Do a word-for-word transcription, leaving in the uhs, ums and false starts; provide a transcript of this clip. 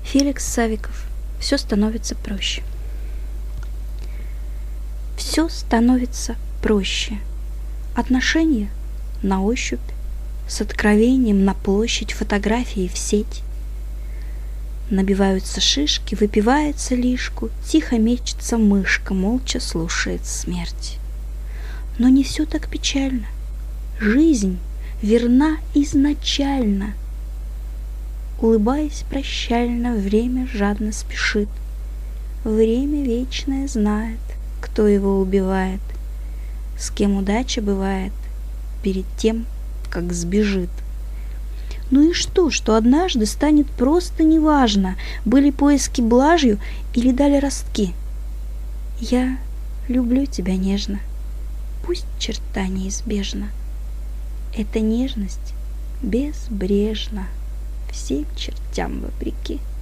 Феликс Савиков. Все становится проще. Все становится проще. Отношения на ощупь, с откровением на площадь, фотографии в сеть. Набиваются шишки, выпивается лишку, тихо мечется мышка, молча слушает смерть. Но не все так печально. Жизнь верна изначально. Улыбаясь прощально, время жадно спешит. Время вечное знает, кто его убивает, с кем удача бывает перед тем, как сбежит. Ну и что, что однажды станет просто неважно, были поиски блажью или дали ростки. Я люблю тебя нежно, пусть черта неизбежна. Эта нежность безбрежна, всем чертям вопреки.